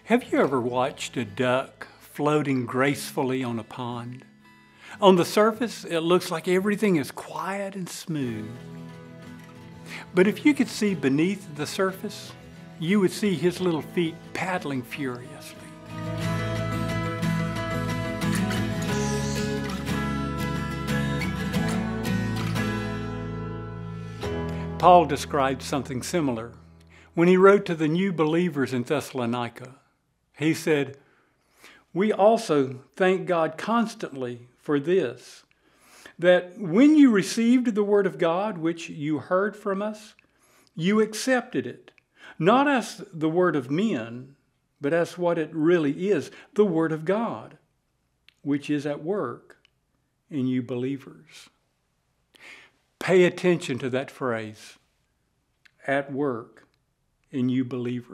Have you ever watched a duck floating gracefully on a pond? On the surface, it looks like everything is quiet and smooth. But if you could see beneath the surface, you would see his little feet paddling furiously. Paul described something similar when he wrote to the new believers in Thessalonica. He said, "We also thank God constantly for this, that when you received the word of God, which you heard from us, you accepted it, not as the word of men, but as what it really is, the word of God, which is at work in you believers." Pay attention to that phrase, at work in you believers.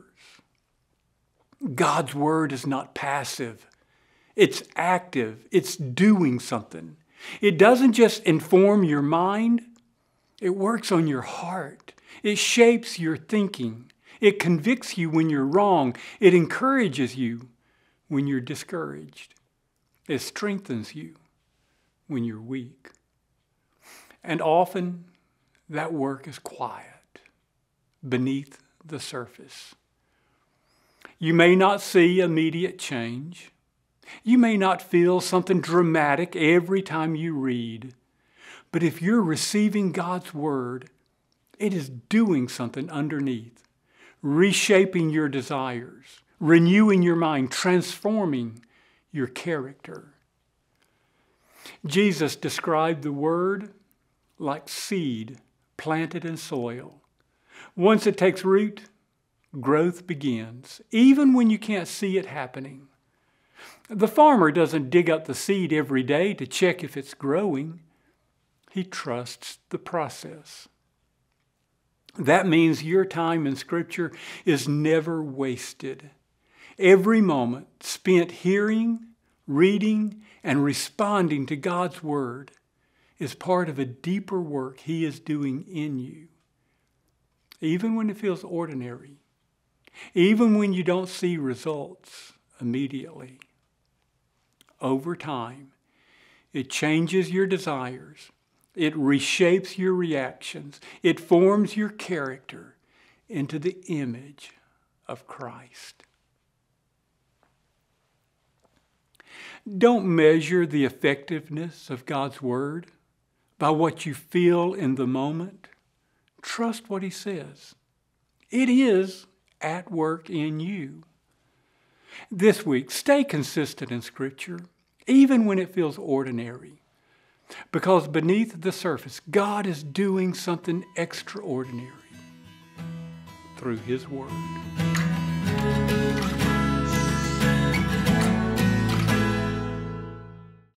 God's word is not passive. It's active. It's doing something. It doesn't just inform your mind. It works on your heart. It shapes your thinking. It convicts you when you're wrong. It encourages you when you're discouraged. It strengthens you when you're weak. And often that work is quiet, beneath the surface. You may not see immediate change. You may not feel something dramatic every time you read. But if you're receiving God's word, it is doing something underneath, reshaping your desires, renewing your mind, transforming your character. Jesus described the word like seed planted in soil. Once it takes root, growth begins, even when you can't see it happening. The farmer doesn't dig up the seed every day to check if it's growing. He trusts the process. That means your time in Scripture is never wasted. Every moment spent hearing, reading, and responding to God's Word is part of a deeper work He is doing in you. Even when it feels ordinary, even when you don't see results immediately. Over time, it changes your desires. It reshapes your reactions. It forms your character into the image of Christ. Don't measure the effectiveness of God's Word by what you feel in the moment. Trust what He says. It is at work in you. This week, stay consistent in Scripture, even when it feels ordinary. Because beneath the surface, God is doing something extraordinary through His Word.